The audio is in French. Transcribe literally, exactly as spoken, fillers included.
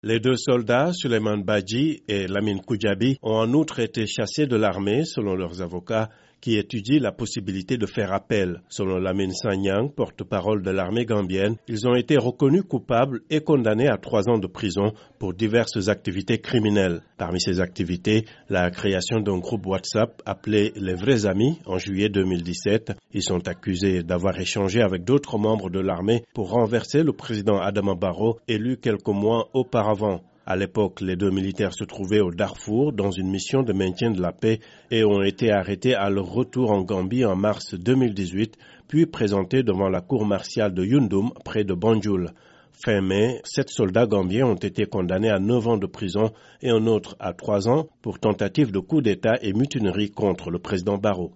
Les deux soldats, Suleiman Badji et Lamine Koudiaby, ont en outre été chassés de l'armée, selon leurs avocats, qui étudient la possibilité de faire appel. Selon Lamine Sanyang, porte-parole de l'armée gambienne, ils ont été reconnus coupables et condamnés à trois ans de prison pour diverses activités criminelles. Parmi ces activités, la création d'un groupe WhatsApp appelé Les Vrais Amis en juillet deux mille dix-sept. Ils sont accusés d'avoir échangé avec d'autres membres de l'armée pour renverser le président Adama Barrow, élu quelques mois auparavant. À l'époque, les deux militaires se trouvaient au Darfour dans une mission de maintien de la paix et ont été arrêtés à leur retour en Gambie en mars deux mille dix-huit, puis présentés devant la cour martiale de Yundum, près de Banjul. Fin mai, sept soldats gambiens ont été condamnés à neuf ans de prison et un autre à trois ans pour tentative de coup d'État et mutinerie contre le président Barrow.